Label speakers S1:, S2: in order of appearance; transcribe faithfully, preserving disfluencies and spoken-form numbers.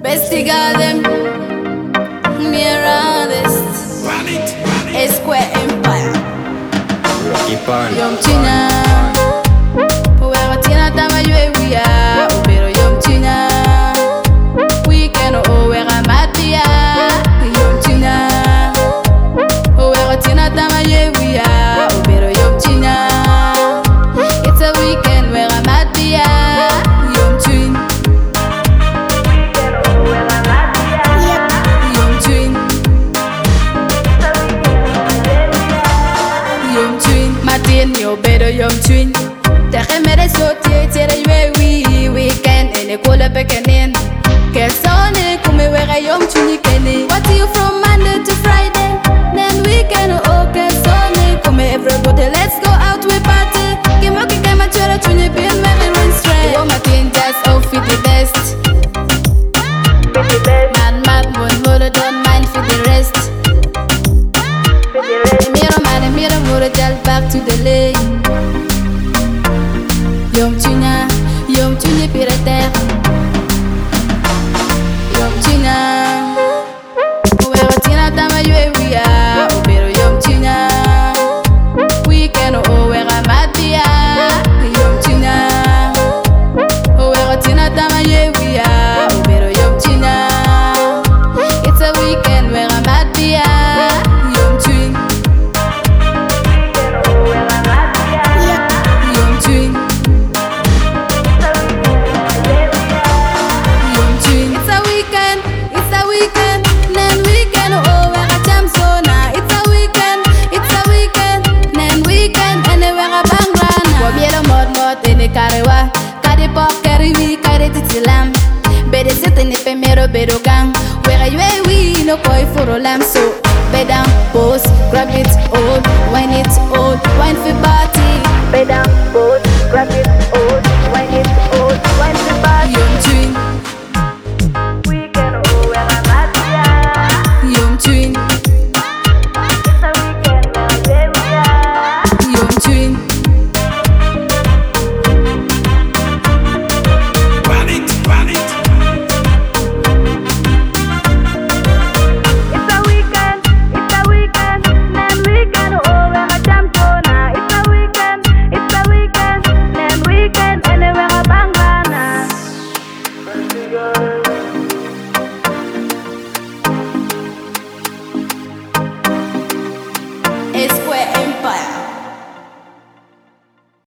S1: Bestiga them, Mirandist, A Square Empire.
S2: Rocky Pan.
S1: Yom China, whoever Tina Tama you we are, pero Yom China, we can oh where I'm at the Yom China, whoever Tina Tama you we are, pero Yom China, it's a weekend where I'm at the Yom China. Martin, yo bedo yom twin. Tere mere sotie, tere yue we weekend. Ene kola pekenin. Kelsone kume wera yom twin kene. What you from Monday to Friday? Then weekend oh kelsone kume everybody let's go out we party. Kemo kike machora twin bin very run straight. Yo Martin just oh fit the best. Mad mad moon mood don't mind for the rest. Back to the lane. Yom China, Yom China pirate. Yom China, whoever Tina Tama you we are, pero Yom China, we can oh where I'm at the Yom China, whoever Tina Tama you we are, pero Yom China, it's a weekend where I'm at the Yom China. Karewa, kade pok kariwi, kade titilam. Bede sete ne pemero bedo gang. Where you we no koi for lam so. Bedam, pose, grab it all, wine it all, wine for party. Bedam.